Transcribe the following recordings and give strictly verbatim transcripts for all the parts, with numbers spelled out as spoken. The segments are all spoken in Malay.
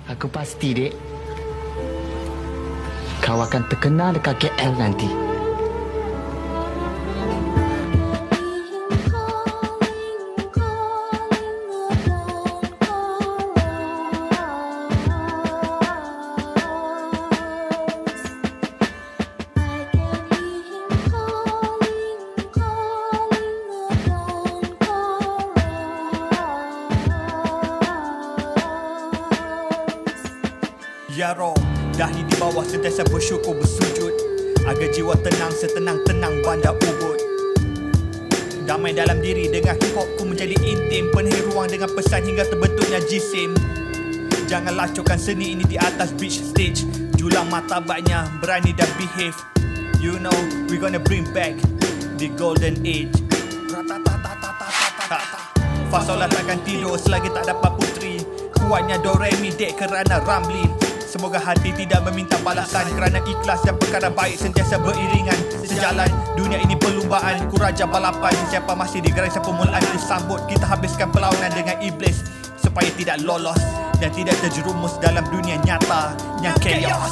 Aku pasti, dek, kau akan terkenal dekat K L nanti. Ya Roh, dahi di bawah sentiasa bersyukur bersujud, agar jiwa tenang setenang-tenang bandar Ubud. Damai dalam diri dengan hip hop ku menjadi intim, penuhi ruang dengan pesan hingga terbentuknya jisim. Jangan lacurkan seni ini di atas beach stage, julang martabatnya berani dan behave. You know we gonna bring back the golden age. Fasolah takkan tidur selagi tak dapat putri, kuatnya do re mi dek kerana Ramli. Semoga hati tidak meminta balasan, kerana ikhlas dan perkara baik sentiasa beriringan sejalan. Dunia ini perlumbaan, ku raja balapan. Siapa masih di garisan permulaan disambut, kita habiskan perlawanan dengan iblis supaya tidak lolos dan tidak terjerumus dalam dunia nyata yang chaos.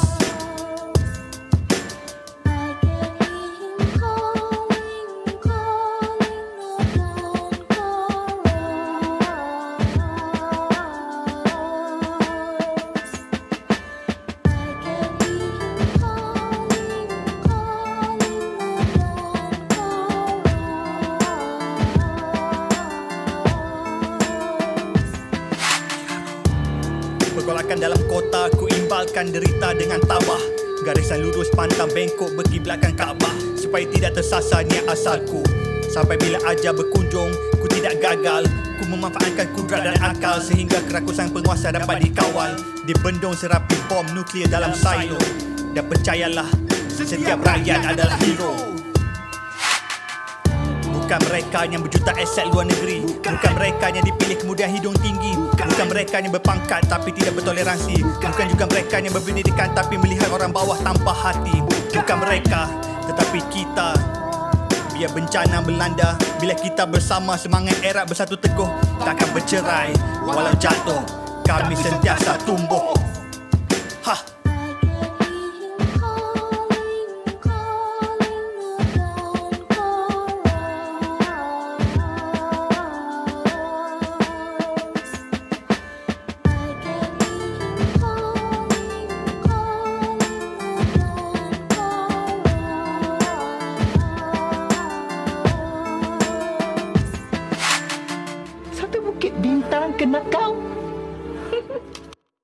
Pergolakan dalam kota, ku imbalkan derita dengan tabah. Garisan lurus pantang bengkok berkiblatkan Kaabah, supaya tidak tersasar niat asalku. Sampai bila ajar berkunjung, ku tidak gagal. Ku memanfaatkan kudrat dan akal, sehingga kerakusan penguasa dapat dikawal. Dibendung serapi bom nuklear dalam silo. Dan percayalah, setiap rakyat adalah hero. Bukan mereka yang berjuta aset luar negeri, bukan mereka yang dipilih kemudian hidung tinggi, bukan mereka yang berpangkat tapi tidak bertoleransi, bukan juga mereka yang berpendidikan tapi melihat orang bawah tanpa hati. Bukan mereka, tetapi kita. Biar bencana melanda, bila kita bersama semangat erat bersatu teguh, takkan bercerai walau jatuh, kami sentiasa tumbuh. Ha!